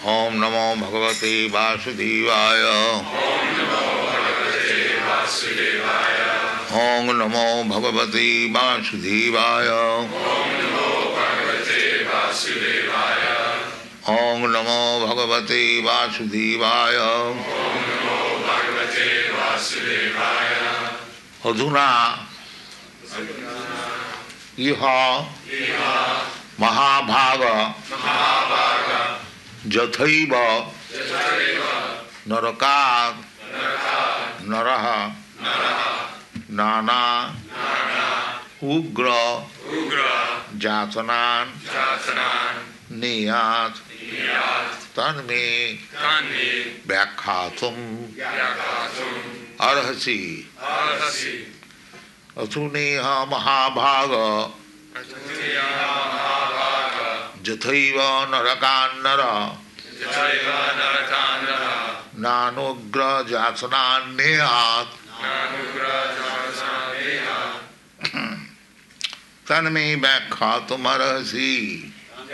Om Namo Bhagavate Vasudevaya. Om Namo Bhagavate Vasudevaya. Om Namo Bhagavate Vasudevaya. Adhuna iha Mahabhaga Jathaiva Narakat Naraha Nana Ugra Jatanan Niyat Tanme Vyakhatum Arhasi Atuneha Mahabhaga Jathaiva Narakannara Nanugra Jatsanan Niyat Tanme Vyakhatum Arhasi.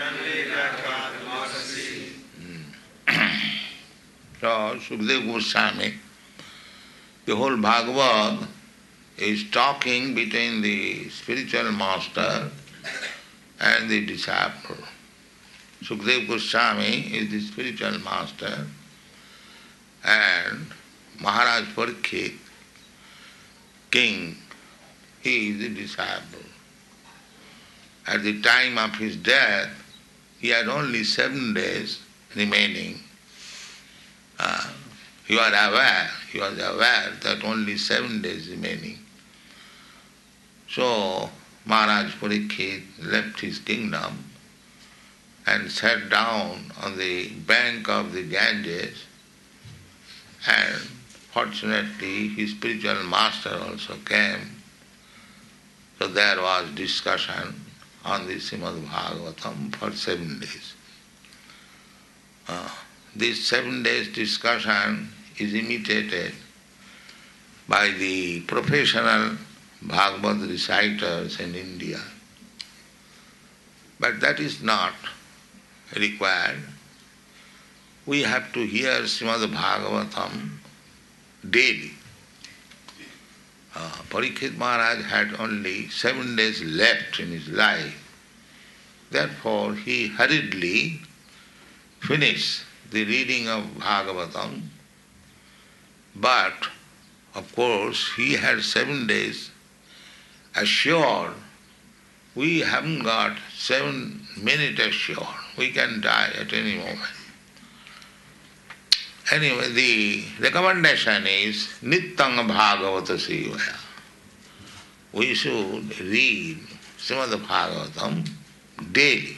So, Sukadeva Goswami, the whole Bhagavad is talking between the spiritual master and the disciple. Sukadeva Goswami is the spiritual master and Maharaj Parikshit, king, he is the disciple. At the time of his death, he had only 7 days remaining. He was aware that only 7 days remaining. So Maharaj Parikshit left his kingdom and sat down on the bank of the Ganges, and fortunately his spiritual master also came. So there was discussion on the Srimad Bhagavatam for 7 days. This 7 days discussion is imitated by the professional Bhagavad reciters in India. But that is not required. We have to hear Srimad Bhagavatam daily. Parikshit Maharaj had only 7 days left in his life. Therefore, he hurriedly finished the reading of Bhagavatam. But, of course, he had 7 days assured. We haven't got 7 minutes assured. We can die at any moment. Anyway, the recommendation is Nityam Bhagavata Sevaya. We should read Srimad Bhagavatam daily.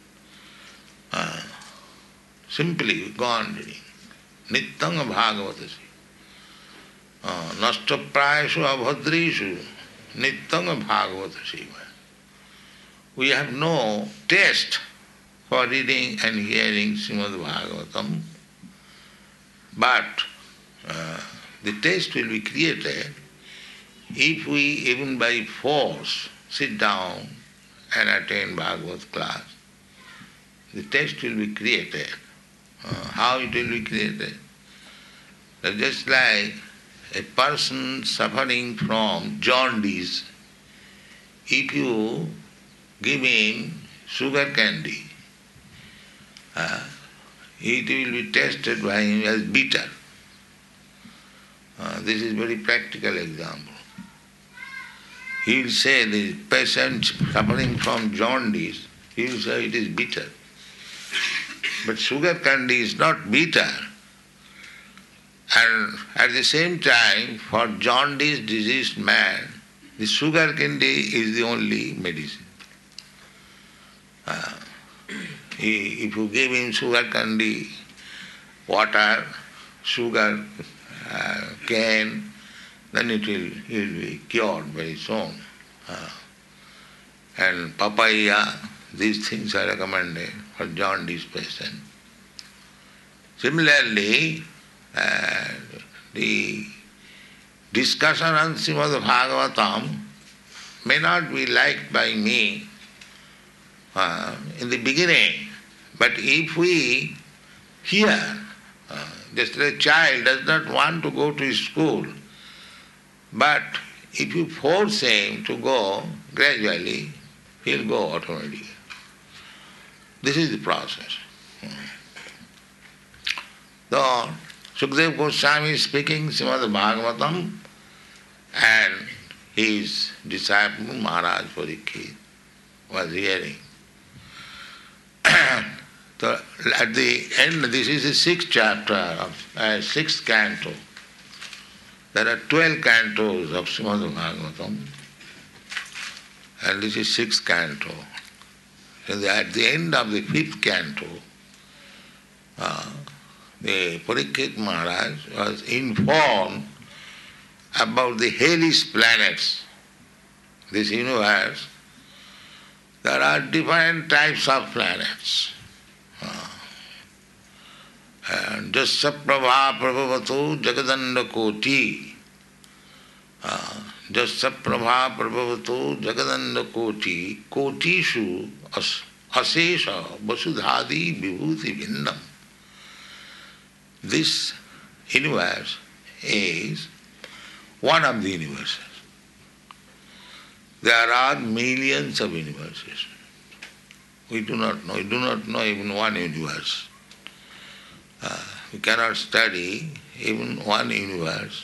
Simply go on reading. Nityam Bhagavata Sevaya. Nashtaprayashu abhadrishu Nityam Bhagavata Sevaya. We have no taste for reading and hearing Srimad Bhagavatam, but the taste will be created if we, even by force, sit down and attend Bhagavad class. The taste will be created. How it will be created? Just like a person suffering from jaundice, if you give him sugar candy, it will be tasted by him as bitter. This is a very practical example. He will say the patient suffering from jaundice, he will say it is bitter. But sugar candy is not bitter. And at the same time, for jaundice diseased man, the sugar candy is the only medicine. If you give him sugar candy, water, sugar cane, then he will be cured very soon. And papaya, these things are recommended for jaundice patient. Similarly, the discussion on Srimad Bhagavatam may not be liked by me in the beginning, but if we here. Just a child does not want to go to school, but if you force him to go gradually, he'll go automatically. This is the process. So, Sukadeva Goswami is speaking Srimad Bhagavatam, and his disciple Maharaj Parikshit was hearing. So at the end, this is the sixth chapter of sixth canto. There are 12 cantos of Srimad Bhagavatam, and this is sixth canto. So at the end of the fifth canto, the Parikshit Maharaj was informed about the hellish planets. This universe, there are different types of planets. And Jasya Prabha Prabhavato Jagadanda Koti. Jasya Prabha Prabhavato Jagadanda Koti. Kotishu Asesha Vasudhadi Vibhuti Vindam. This universe is one of the universes. There are millions of universes. We do not know even one universe. We cannot study even one universe.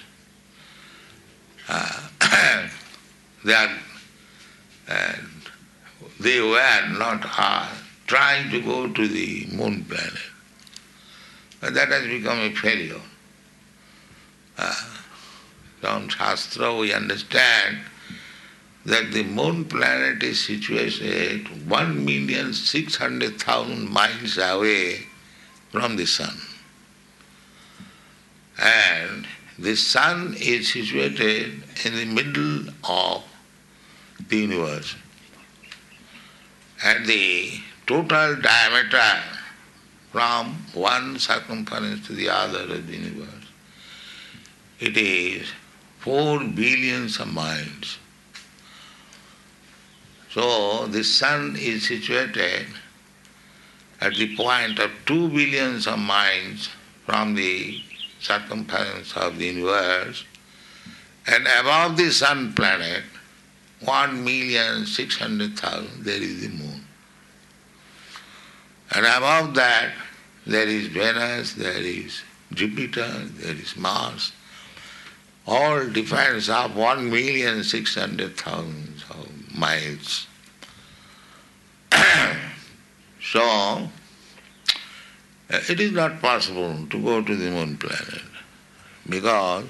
They were not trying to go to the moon planet. But that has become a failure. From Shastra we understand that the moon planet is situated 1,600,000 miles away from the sun. And the sun is situated in the middle of the universe. And the total diameter from one circumference to the other of the universe, it is 4 billions of miles. So the sun is situated at the point of 2 billions of miles from the circumference of the universe, and above the sun planet, 1,600,000, there is the moon. And above that, there is Venus, there is Jupiter, there is Mars, all difference of 1,600,000 miles. So, it is not possible to go to the moon planet because,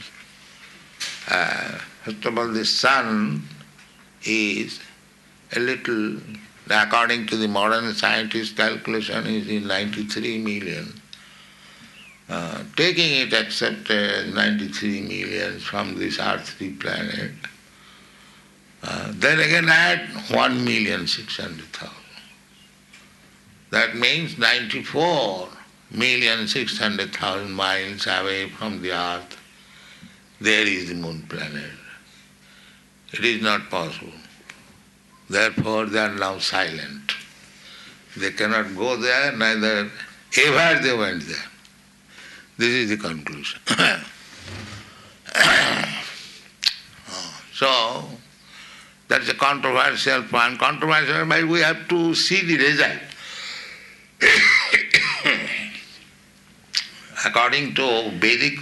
first of all, the sun is a little, according to the modern scientist calculation, is in 93 million. Taking it accepted 93 million from this earthly planet, then again add 1,600,000. That means 94,600,000 miles away from the earth, there is the moon planet. It is not possible. Therefore they are now silent. They cannot go there, neither ever they went there. This is the conclusion. So, that's a controversial point. Controversial, but we have to see the result. According to Vedic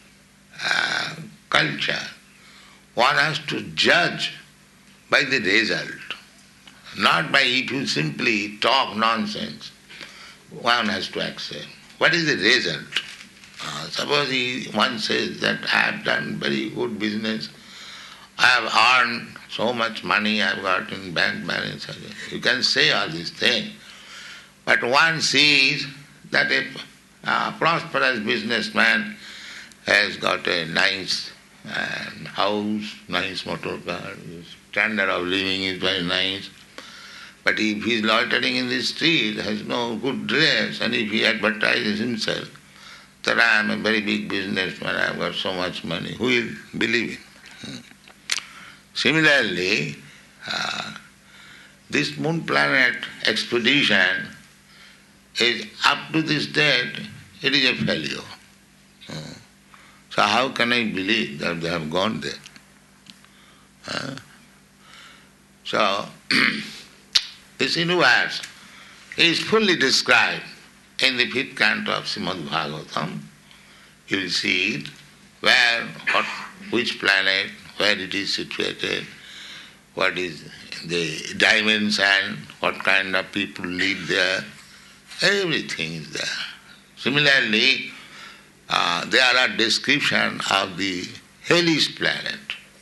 culture, one has to judge by the result, not by if you simply talk nonsense. One has to accept. What is the result? Suppose one says that I have done very good business, I have earned so much money, I have got in bank balance. You can say all these things. But one sees that a prosperous businessman has got a nice house, nice motor car, his standard of living is very nice. But if he is loitering in the street, has no good dress, and if he advertises himself that I am a very big businessman, I have got so much money, who will believe him? Similarly, this moon planet expedition is up to this date it is a failure. So how can I believe that they have gone there? So, this universe is fully described in the 5th canto of Srimad Bhagavatam. You will see it, which planet, where it is situated, what is the dimension, what kind of people live there, everything is there. Similarly, there are descriptions of the hellish planet,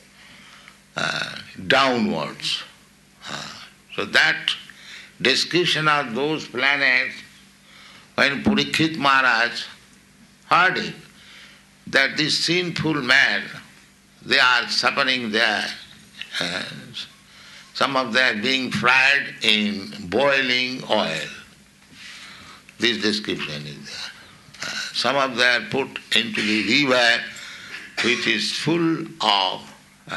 downwards. So that description of those planets, when Parikshit Maharaj heard it, that these sinful men, they are suffering there. Some of them being fried in boiling oil. This description is there. Some of them are put into the river which is full of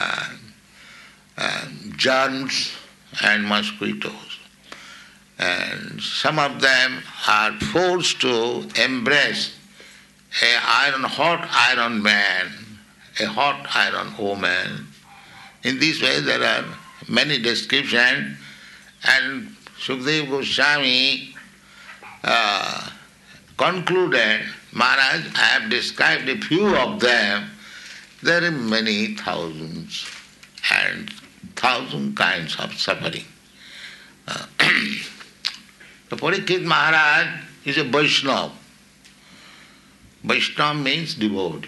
germs and mosquitoes. And some of them are forced to embrace a hot iron man, a hot iron woman. In this way there are many descriptions, and Sukadeva Goswami concluded, Maharaj, I have described a few of them. There are many thousands and thousand kinds of suffering. The Parikshit Maharaj is a Vaishnava. Vaishnava means devotee.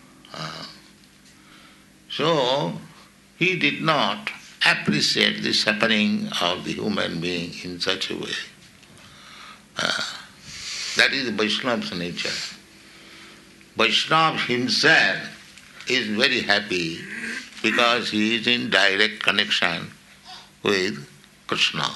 So he did not appreciate the suffering of the human being in such a way. That is the Vaishnava's nature. Vaishnava himself is very happy because he is in direct connection with Krishna.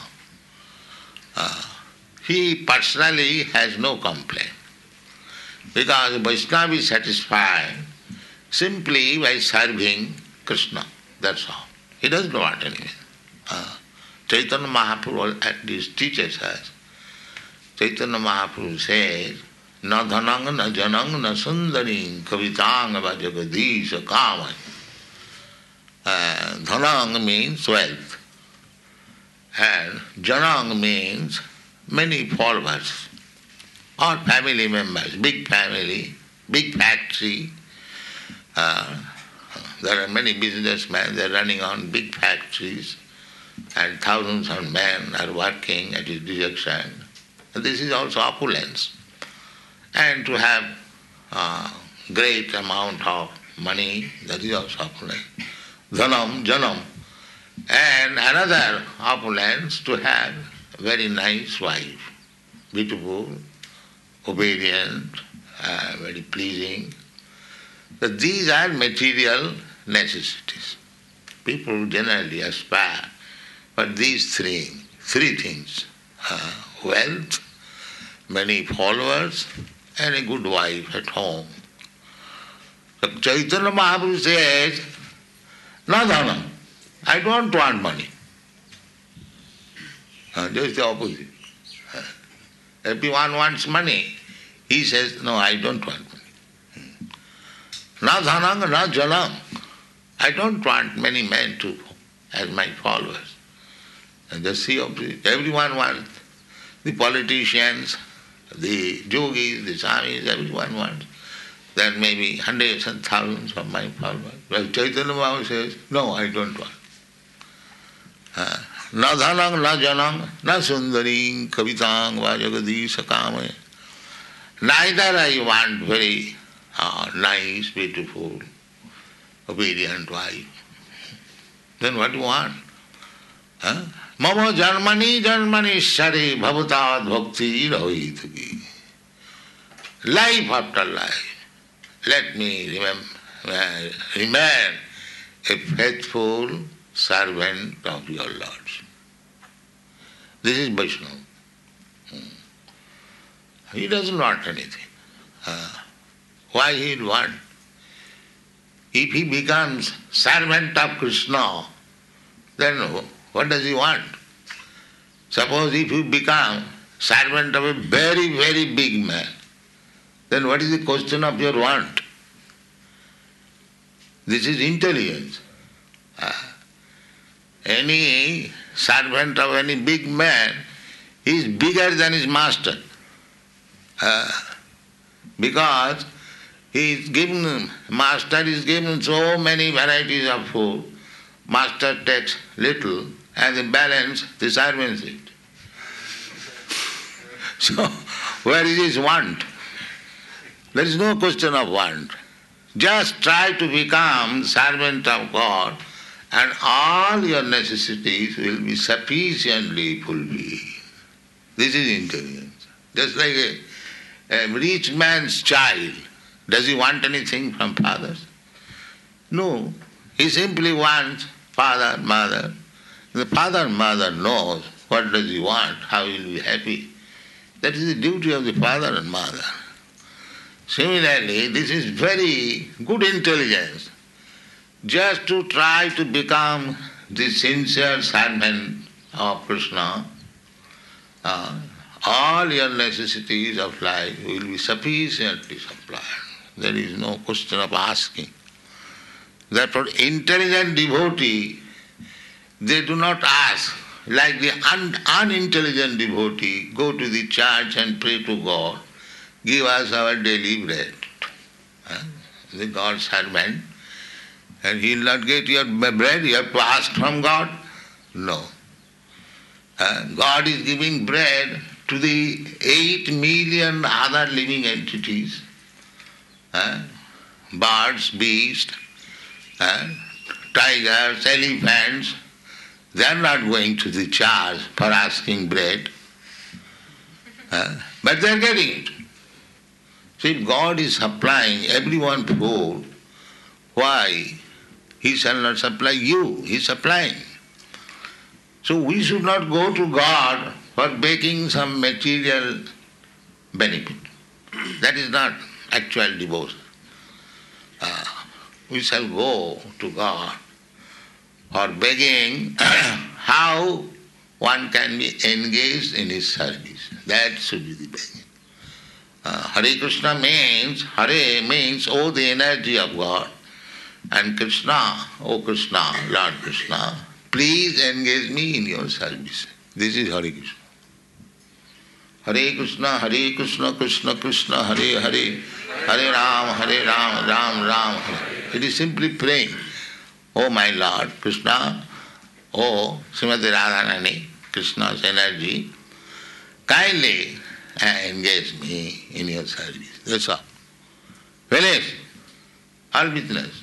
He personally has no complaint because Vaishnava is satisfied simply by serving Krishna. That's all. He doesn't want anything. Chaitanya Mahaprabhu at least teaches us. Chaitanya Mahaprabhu says, Na dhanang na janang na sundaring kavitang vajagadisha kaman. Dhanang means wealth. And janang means many followers or family members, big family, big factory. There are many businessmen, they are running on big factories and thousands of men are working at his direction. And this is also opulence. And to have great amount of money, that is also opulence. Dhanam, janam. And another opulence, to have a very nice wife, beautiful, obedient, very pleasing. But these are material necessities. People generally aspire for these three things. Wealth, many followers, and a good wife at home. So Chaitanya Mahaprabhu says, Na dhanam, I don't want money. Just the opposite. Everyone wants money. He says, no, I don't want money. Na dhanam, na janam. I don't want many men as my followers. And just the opposite. Everyone wants. The politicians, the yogis, the swamis, everyone wants. There may be hundreds and thousands of my followers. But Chaitanya Mahaprabhu says, no, I don't want. Na dhanam, na janam, na sundaring kavitang vajagadisha kame. Neither I want very nice, beautiful, obedient wife. Then what do you want? Mama janmani shari bhavatad bhakti rahituki. Life after life, let me remain a faithful servant of your Lord. This is Vaishnava. He doesn't want anything. Why he would want? If he becomes servant of Krishna, then what does he want? Suppose if you become servant of a very, very big man, then what is the question of your want? This is intelligence. Any servant of any big man is bigger than his master. Because master is given so many varieties of food, master takes little and the balance the servants eat. So, where is his want? There is no question of want. Just try to become servant of God and all your necessities will be sufficiently fulfilled. This is intelligence. Just like a rich man's child. Does he want anything from fathers? No. He simply wants father, mother. The father and mother knows what does he want, how he will be happy. That is the duty of the father and mother. Similarly, this is very good intelligence. Just to try to become the sincere servant of Krishna, all your necessities of life will be sufficiently supplied. There is no question of asking. Therefore, intelligent devotee, they do not ask. Like the unintelligent devotee, go to the church and pray to God, give us our daily bread. The God's servant, and he will not get your bread, you have to ask from God? No. God is giving bread to the 8 million other living entities, birds, beasts, tigers, elephants. They are not going to the church for asking bread, but they are getting it. So if God is supplying everyone food, why He shall not supply you? He is supplying. So we should not go to God for begging some material benefit. That is not actual devotion. We shall go to God for begging how one can be engaged in His service. That should be the begging. Hare Krishna means, Hare means, oh the energy of God, and Krishna, oh Krishna, Lord Krishna, please engage me in your service. This is Hare Krishna. Hare Krishna, Krishna Krishna, Hare Hare, Hare Ram, Ram Ram, Hare. It is simply praying, oh my Lord Krishna, oh Srimati Radharani, Krishna's energy, kindly engage me in your service. That's all. Finish. All business.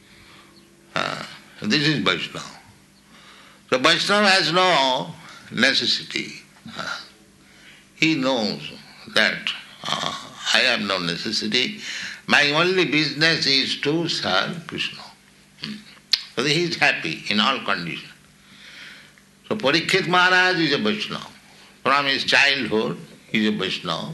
This is Vaishnava. So Vaishnava has no necessity. He knows that I have no necessity. My only business is to serve Krishna. So he is happy in all conditions. So Parikshit Maharaj is a Vaishnava. From his childhood, he is a Vaishnava.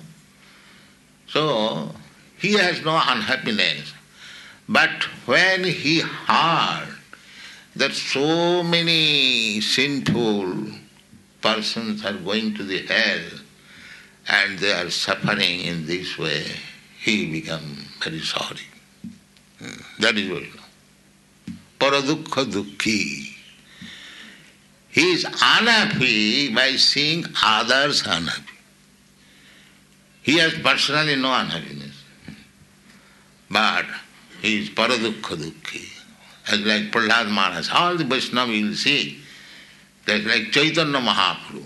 So he has no unhappiness. But when he heard that so many sinful persons are going to the hell and they are suffering in this way, he became very sorry. That is Vaishnava. Paradukha dukhi. He is unhappy by seeing others unhappy. He has personally no unhappiness. But he is paradukha dukhi. As like Prahlad Maharaj, all the Vaishnava you will see, that's like Chaitanya Mahaprabhu.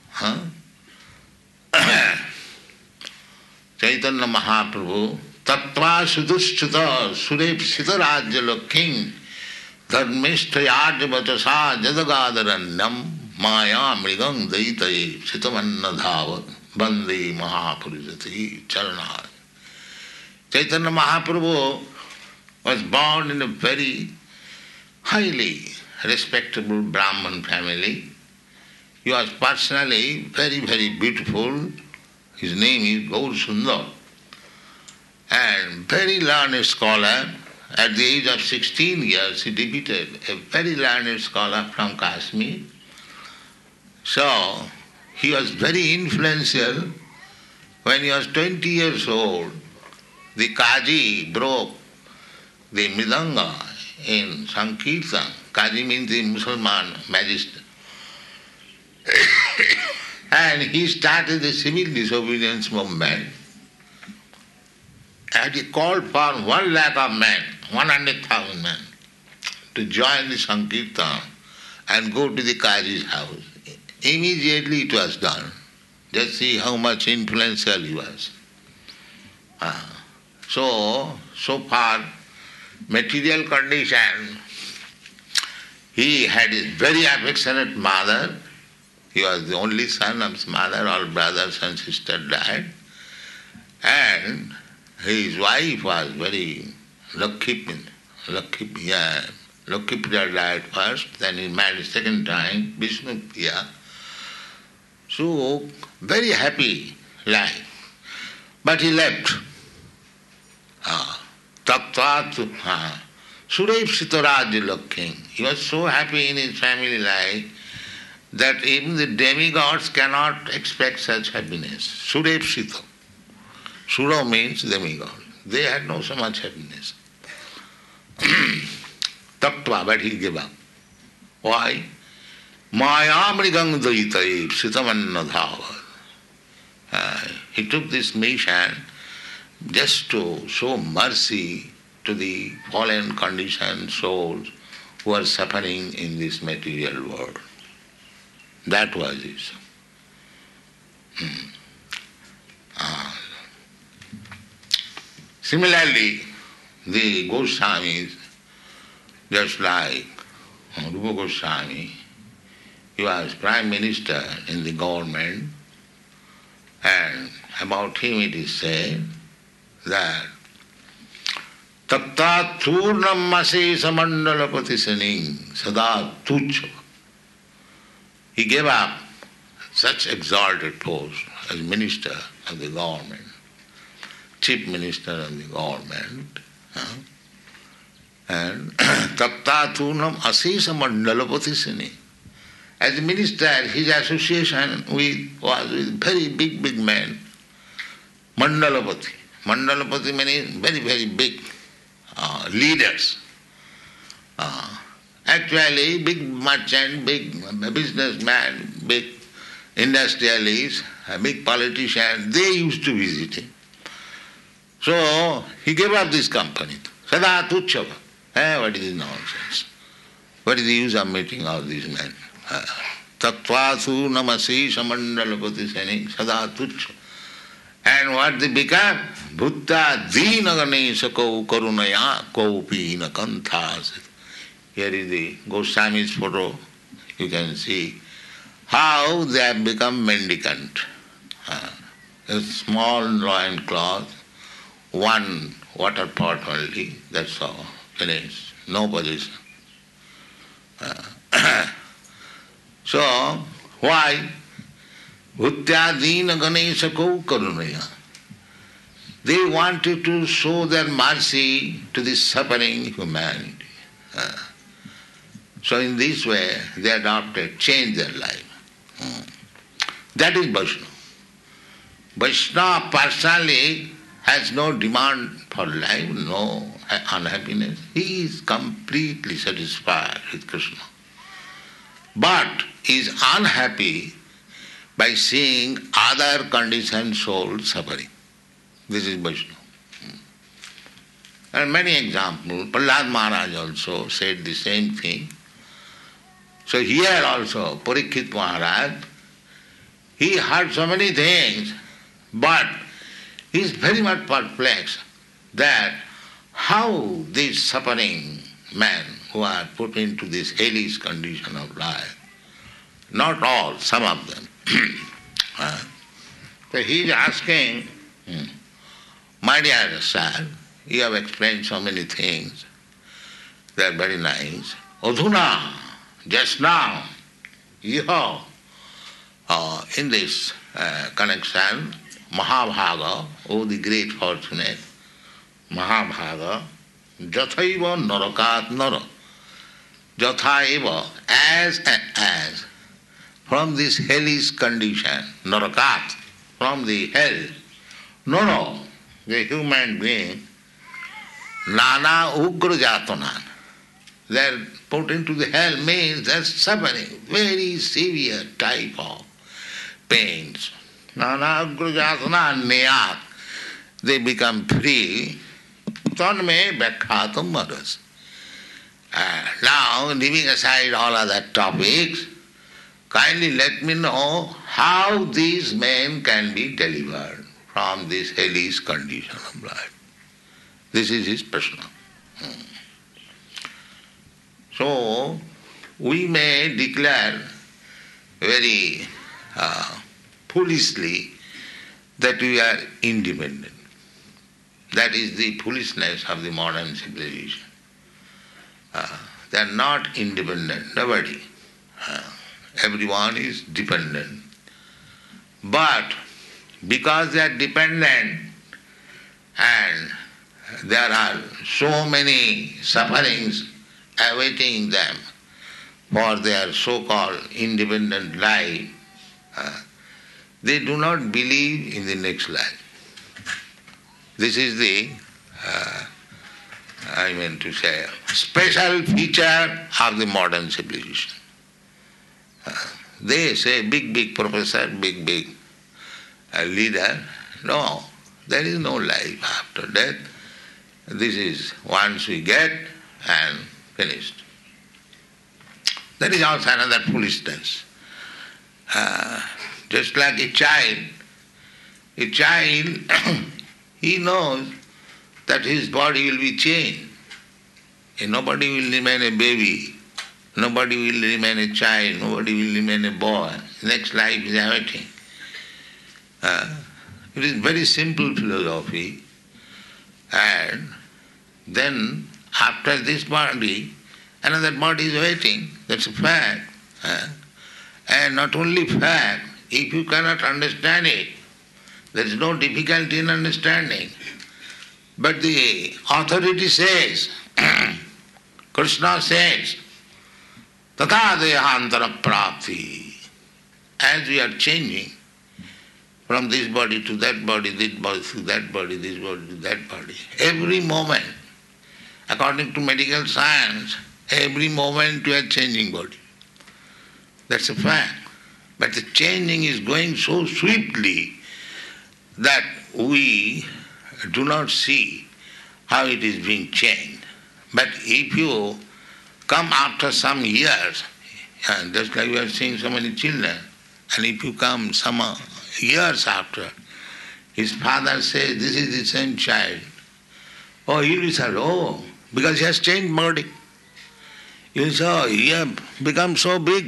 Chaitanya Mahaprabhu, Tattva Sudhushchita Surepsita Rajya Lokking Dharmishta Yajavachasa Jadagadharanyam Maya Mrigang Daitaye Sitavanna Dhava Bande Mahapurusati Charanad. Chaitanya Mahaprabhu was born in a very highly respectable Brahman family. He was personally very, very beautiful. His name is Gaur Sundar. And very learned scholar. At the age of 16 years, he defeated a very learned scholar from Kashmir. So, he was very influential. When he was 20 years old, the Kaji broke the Mridanga in Sankirtan. Kaji means the Musalman magistrate. And he started the civil disobedience movement. And he called for 1 lakh of men, 100,000 men, to join the Sankirtan and go to the Kaji's house. Immediately it was done. Just see how much influential he was. So far, material condition, he had his very affectionate mother. He was the only son of his mother. All brothers and sisters died. And his wife was very Lakhipriya died first, then he married second time, Vishnupriya. So, very happy life. But he left. Surev Sitarajya King. He was so happy in his family life that even the demigods cannot expect such happiness. Surev Sita. Sura means demigod. They had no so much happiness. Tattva, but he gave up. Why? Mayamrigang daitayev sitamanna dhava. He took this mission just to show mercy to the fallen conditioned souls who are suffering in this material world. That was it. Similarly, the Goswamis, just like Rupa Goswami, he was Prime Minister in the government, and about him it is said that Tatta Turnam Masesa Mandalapati Saning Sada Tuchava. He gave up such exalted post as Minister of the government, Chief Minister of the government, and Tatta Turnam Asesa Mandalapati Saning. As a minister, his association was with very big men, Mandalapati. Mandalapati means very big leaders. Actually, big merchant, big businessman, big industrialist, big politician, they used to visit him. So he gave up this company. Sada Tuchava. What is this nonsense? What is the use of meeting all these men? Tattvasu namasi samandalapati sani sada tuchava. And what they become? Bhutta dina ganesha kau karunaya kaupi na kanthas. Here is the Goswami's photo. You can see how they have become mendicant. A small loin cloth, 1 water pot only, that's all. Finished. No position. So, why? Bhutyadina Ganesha Kau Karunaya. They wanted to show their mercy to the suffering humanity. So in this way, they adopted, changed their life. That is Vaishnava. Vaishnava personally has no demand for life, no unhappiness. He is completely satisfied with Krishna. But is unhappy by seeing other conditioned souls suffering. This is Vaishnava. And many examples. Prahlad Maharaj also said the same thing. So here also, Parikshit Maharaj, he heard so many things, but he is very much perplexed that how these suffering men who are put into this hellish condition of life, not all, some of them. So he is asking, my dear sir, you have explained so many things, they are very nice. Adhuna, just now, you have, in this connection, Mahabhaga, oh the great fortunate, Mahabhaga, Jathaiva Narakat Nara. Jathaiva, as and as, from this hellish condition, Narakat, from the hell, Nara, the human being, nana ugra jatana. They are put into the hell means they are suffering very severe type of pains. Nana ugra jatana niyat. They become free. Tanme bhakhatam others. Now, leaving aside all other topics, kindly let me know how these men can be delivered from this hellish condition of life. This is his prashna. So, we may declare very foolishly that we are independent. That is the foolishness of the modern civilization. They are not independent, nobody. Everyone is dependent. But because they are dependent and there are so many sufferings awaiting them for their so-called independent life, they do not believe in the next life. This is the special feature of the modern civilization. They say big professor, big leader. No, there is no life after death. This is once we get and finished. That is also another foolishness. Just like a child, he knows that his body will be changed. Nobody will remain a baby, nobody will remain a child, nobody will remain a boy. Next life is awaiting. It is very simple philosophy. And then after this body, another body is waiting. That's a fact. And not only fact, if you cannot understand it, there is no difficulty in understanding. But the authority says, Krishna says, Tata dehantara prapti. As we are changing from this body to that body, this body to that body, this body to that body, every moment, according to medical science, every moment we are changing body. That's a fact. But the changing is going so swiftly that we do not see how it is being changed. But if you come after some years, just like we are seeing so many children, and if you come some years after, his father says, this is the same child. Oh, he will say, oh, because he has changed body. You will say, oh, he has become so big.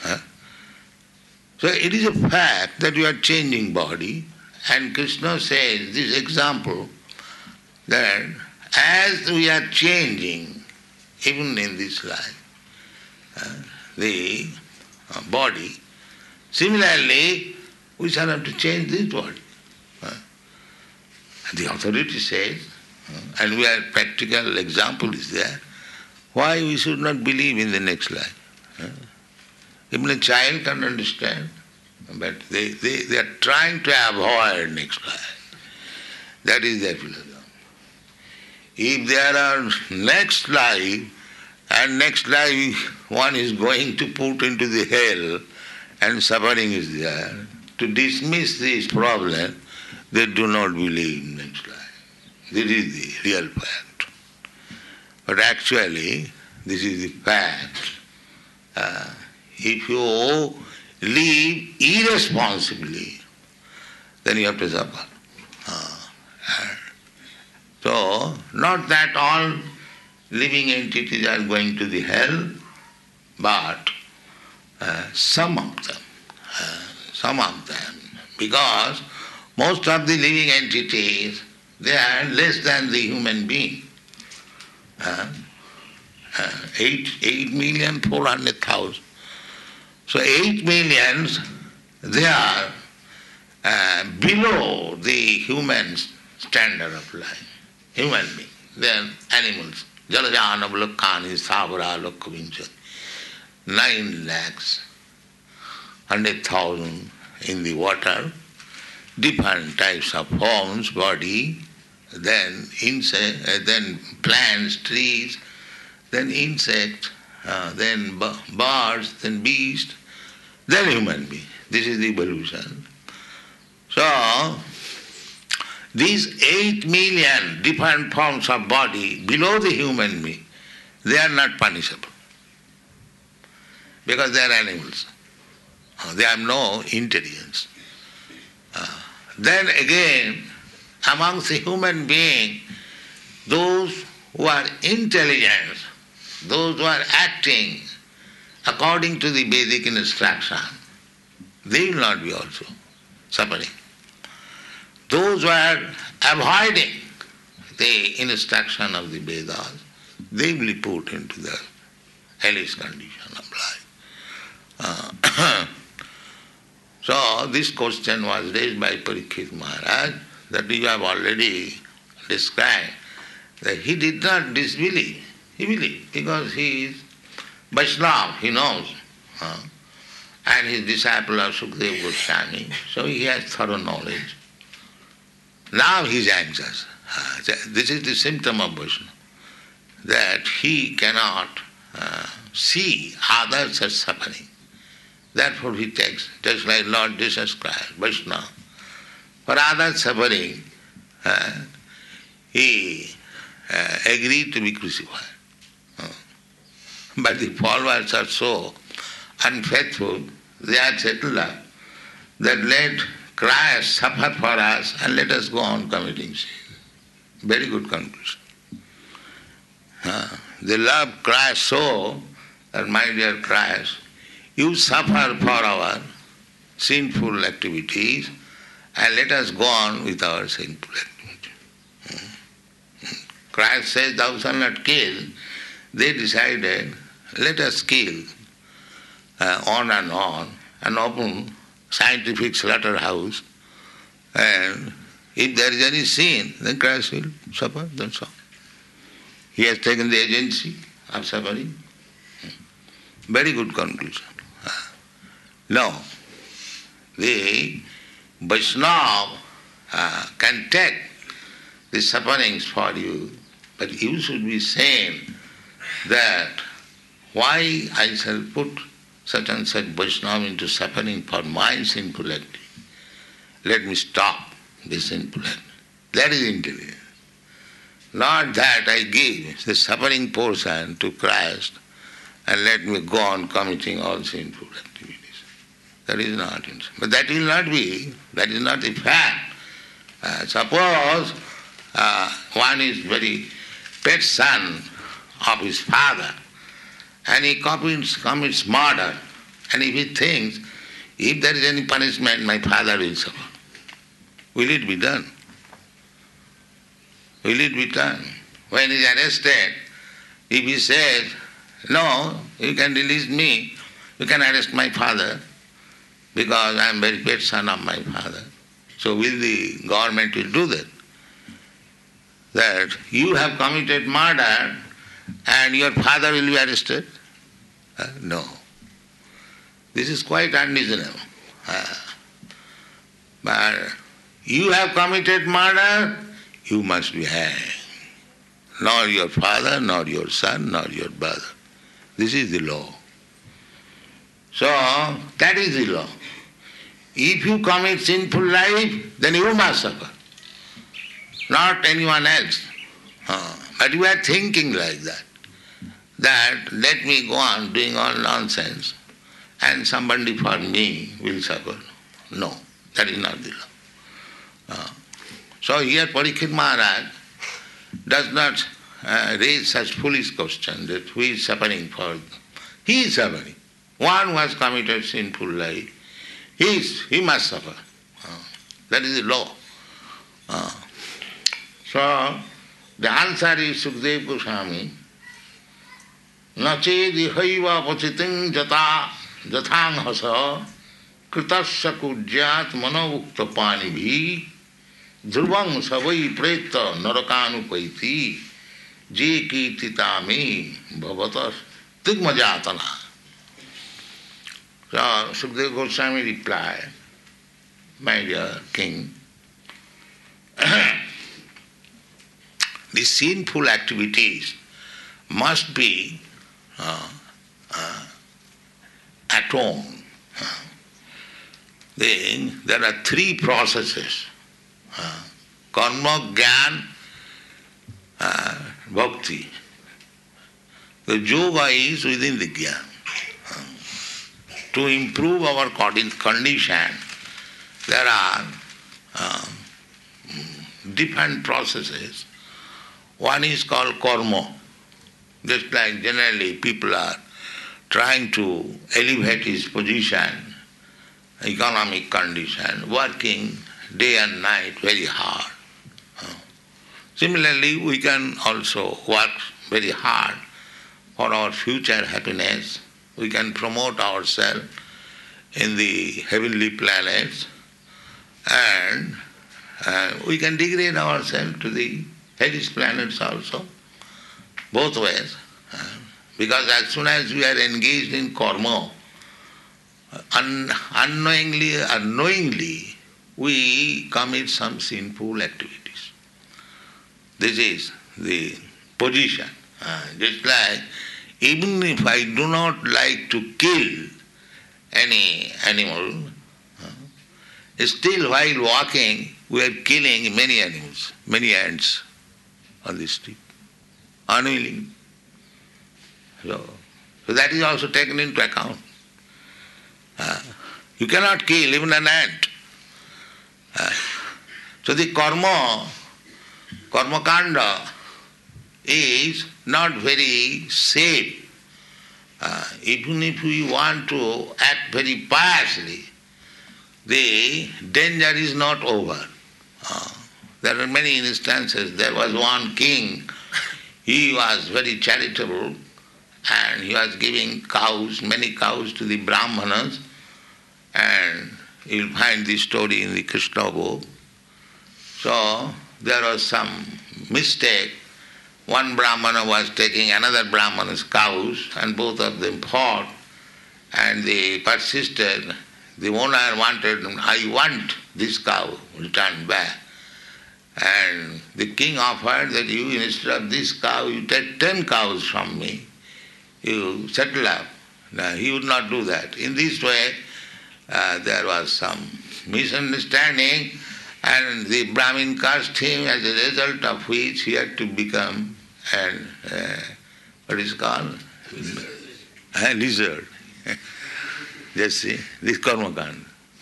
So it is a fact that you are changing body, and Krishna says this example that as we are changing, even in this life, the body, similarly, we shall have to change this body. The authority says, and we are practical example is there, why we should not believe in the next life. Even a child can understand, but they are trying to avoid next life. That is their philosophy. If there are next life, and next life one is going to put into the hell, and suffering is there, to dismiss this problem, they do not believe in next life. This is the real fact. But actually, this is the fact. If you live irresponsibly, then you have to suffer. So, not that all living entities are going to the hell, but some of them. Because most of the living entities, they are less than the human being. 8,400,000. So 8 millions, they are below the human standard of life. Human being. They are animals. Jalajana Lokani Savara Lokavincha. 9,100,000 in the water, different types of forms, body, then insect, then plants, trees, then insects, then birds, then beasts, then human being. This is the evolution. So, these 8 million different forms of body below the human being, they are not punishable because they are animals. They have no intelligence. Then again, amongst the human beings, those who are intelligent, those who are acting according to the Vedic instruction, they will not be also suffering. Those who are avoiding the instruction of the Vedas, they will be put into the hellish condition of life. So this question was raised by Parikshit Maharaj, that you have already described, that he did not disbelieve. He believed because he is Vaishnava, he knows. And his disciple of Sukadeva Goswami, so he has thorough knowledge. Now he is anxious. This is the symptom of Vaishnava, that he cannot see others as suffering. Therefore he takes, just like Lord Jesus Christ, Vaishnava. For others suffering, he agreed to be crucified. But the followers are so unfaithful, they are settled up, that let Christ suffer for us and let us go on committing sin. Very good conclusion. They love Christ so that, my dear Christ, you suffer for our sinful activities and let us go on with our sinful activities. Christ says, thou shalt not kill. They decided, let us kill on and open scientific slaughterhouse, and if there is any sin, then Christ will suffer, that's all. He has taken the agency of suffering. Very good conclusion. No, the Vaishnava can take the sufferings for you, but you should be saying that why I shall put such and such Vaishnava into suffering for my sinful activity. Let me stop this sinful activity. That is intelligence. Not that I give the suffering portion to Christ and let me go on committing all sinful activities. That is not it. But that will not be, that is not the fact. Suppose one is very pet son of his father, and he commits murder, and if he thinks, if there is any punishment, my father will suffer. Will it be done? Will it be done? When he is arrested, if he says, no, you can release me, you can arrest my father, because I am very pet son of my father. So will the government will do that? That you have committed murder and your father will be arrested? No. This is quite unreasonable. But you have committed murder, you must be hanged. Nor your father, nor your son, nor your brother. This is the law. So, that is the law. If you commit sinful life, then you must suffer. Not anyone else. But you are thinking like that. That let me go on doing all nonsense and somebody for me will suffer. No, that is not the law. So here Parikshit Maharaj does not raise such foolish question that who is suffering for. He is suffering. One who has committed sinful life, he must suffer. That is the law. So the answer is Sukadeva Goswami, Nachedi haiva pachiting jata jathang kritasya kujyat manavukta panibhi dhruvang savai preta narakanupaiti je kirtitami bhavatas tigmajatana. So Sukadeva Goswami replied, my dear king, these sinful activities must be atoned. Then there are three processes: karma, jnana, bhakti. The yoga is within the jnana. To improve our condition, there are different processes. One is called karma. Just like generally people are trying to elevate his position, economic condition, working day and night very hard. Similarly, we can also work very hard for our future happiness. We can promote ourselves in the heavenly planets, and we can degrade ourselves to the hellish planets also, both ways. Because as soon as we are engaged in karma, unknowingly or knowingly, we commit some sinful activities. This is the position. Just like, even if I do not like to kill any animal, still while walking we are killing many animals, many ants on the street, unwillingly. So that is also taken into account. You cannot kill even an ant. So the karma kanda is not very safe. Even if we want to act very piously, the danger is not over. There are many instances. There was one king, he was very charitable, and he was giving cows, many cows to the Brahmanas, and you'll find this story in the Krishna book. So there was some mistake. One Brahmana was taking another Brahmana's cows, and both of them fought, and they persisted. The owner wanted, I want this cow returned back. And the king offered that you, instead of this cow, you take 10 cows from me. You settle up. No, he would not do that. In this way, there was some misunderstanding, and the Brahmin cursed him, as a result of which he had to become what is called? A lizard. Just see, this karma kanda.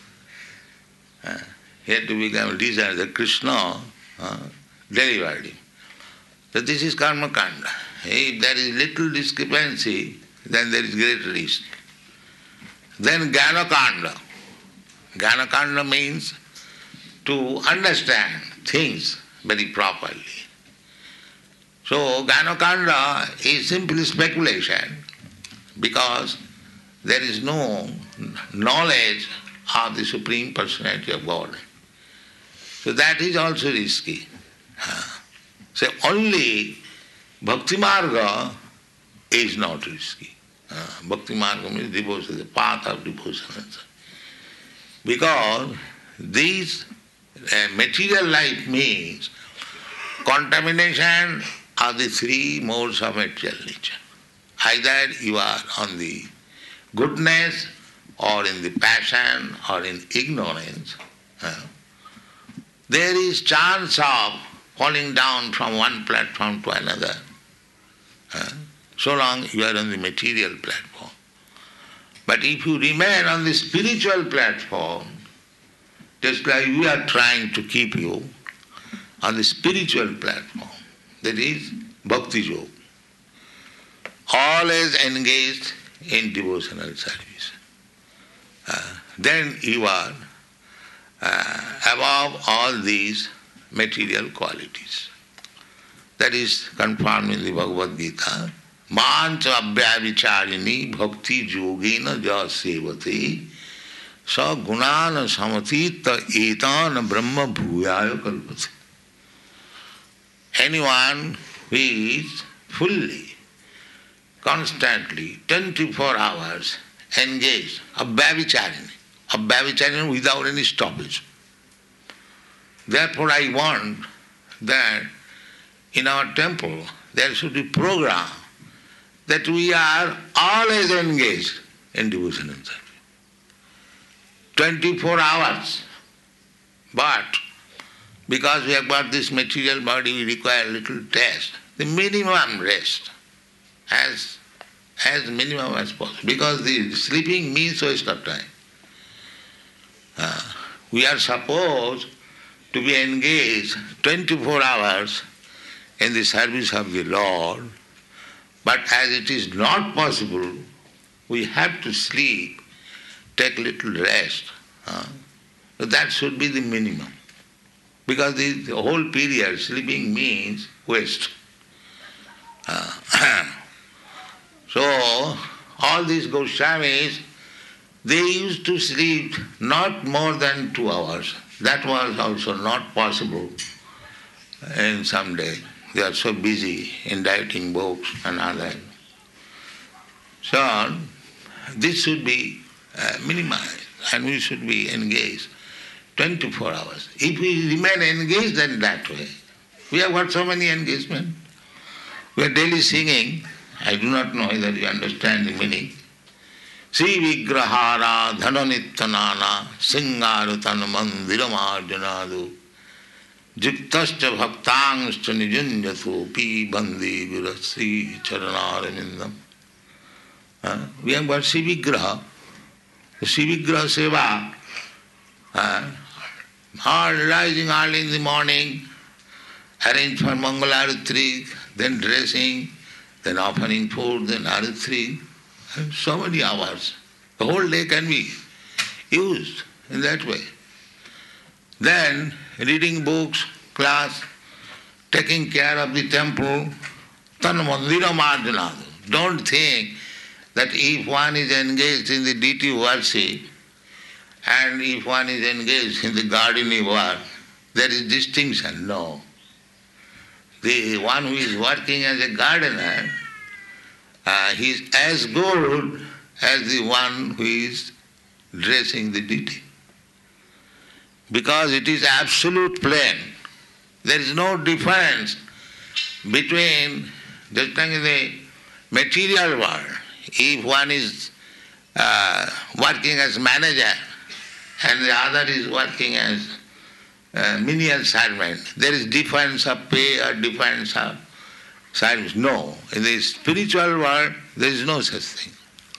He had to become a lizard. The Krishna delivered him. So this is karma kanda. If there is little discrepancy, then there is great risk. Then jnana kanda. Jnana kanda means to understand things very properly. So jnana kanda is simply speculation, because there is no knowledge of the Supreme Personality of God. So that is also risky. So only Bhakti Marga is not risky. Bhakti Marga means devotion, the path of devotion. Because this material life means contamination of the three modes of material nature. Either you are on the goodness, or in the passion, or in ignorance. There is chance of falling down from one platform to another, so long you are on the material platform. But if you remain on the spiritual platform, just like we are trying to keep you on the spiritual platform, that is Bhakti Yoga, always engaged in devotional service, then you are above all these material qualities. That is confirmed in the Bhagavad Gita. Mancha abhyavicharini bhakti yogena ja sevate sa gunana samatita etana brahma bhuyaya kalpate. Anyone who is fully, constantly, 24 hours engaged, abhyavicharini without any stoppage. Therefore I want that in our temple, there should be program that we are always engaged in devotion and service. 24 hours. But because we have got this material body, we require a little rest. The minimum rest, as minimum as possible. Because the sleeping means waste of time. We are supposed to be engaged 24 hours in the service of the Lord, but as it is not possible, we have to sleep, take little rest. So that should be the minimum. Because the whole period, sleeping means waste. So, all these Goswamis, they used to sleep not more than 2 hours. That was also not possible in some day. They are so busy in writing books and other. So, this should be minimized and we should be engaged 24 hours. If we remain engaged in that way, we have got so many engagements. We are daily singing. I do not know whether you understand the meaning. Sri Vigrahara Dhananittanana Singarutan Mandiramarjanadu Juktascha Bhaktangscha Nijunjatu Pi Bandi Gurasri Charanaramindam. We have got Sri Vigraha. The Sri Vigraha Seva, all rising early in the morning, arrange for Mangalarati, then dressing, then offering food, then Aratri. So many hours. The whole day can be used in that way. Then reading books, class, taking care of the temple, tanamandira marjanadu. Don't think that if one is engaged in the deity worship and if one is engaged in the gardening work, there is distinction. No. The one who is working as a gardener, he is as good as the one who is dressing the deity. Because it is absolute plain. There is no difference between, just like in the material world, if one is working as manager and the other is working as menial servant, there is difference of pay or difference of service. No. In the spiritual world, there is no such thing.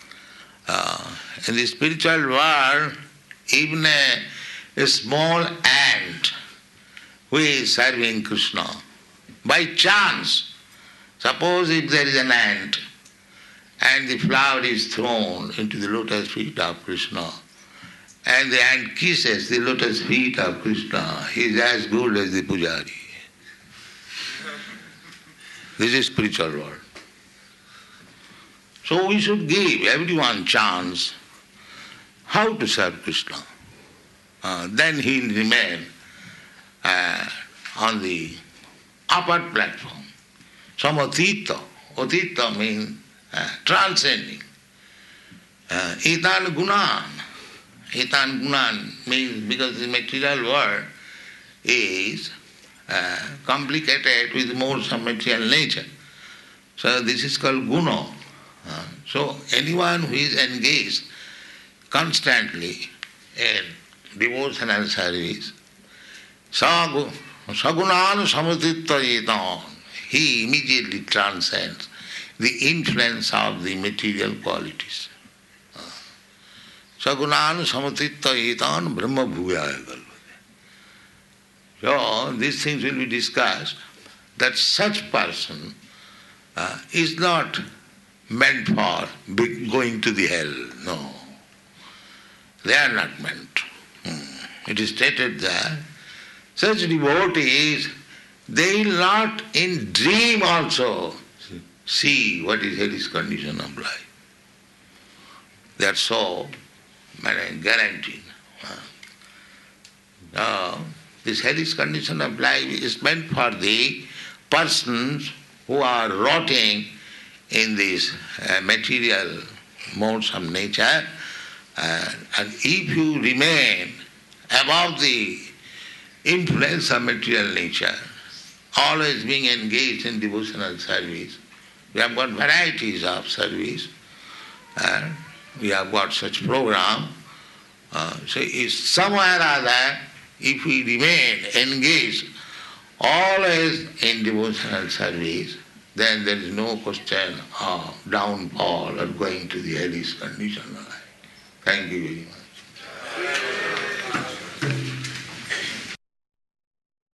In the spiritual world, even a small ant who is serving Krishna, by chance, suppose if there is an ant and the flower is thrown into the lotus feet of Krishna, and the ant kisses the lotus feet of Krishna, he is as good as the pujari. This is spiritual world. So we should give everyone chance how to serve Krishna. Then he will remain on the upper platform. Samatita. Atita means transcending. Itan gunan. Itan gunan means because the material world is complicated with modes of material nature. So this is called guna. So anyone who is engaged constantly in devotional service, sagunan samatittayitan, he immediately transcends the influence of the material qualities. Sagunan samatittayitan brahma bhuvaya kalpate. So these things will be discussed, that such person is not meant for going to the hell. No. They are not meant. It is stated that such devotees, they will not in dream also see what is hellish condition of life. They are so guaranteed. Now, this hellish condition of life is meant for the persons who are rotting in these material modes of nature, and if you remain above the influence of material nature, always being engaged in devotional service. We have got varieties of service, and we have got such program. So if somewhere or other, if we remain engaged always in devotional service, then there is no question of downfall or going to the hellish condition of life. Thank you very much.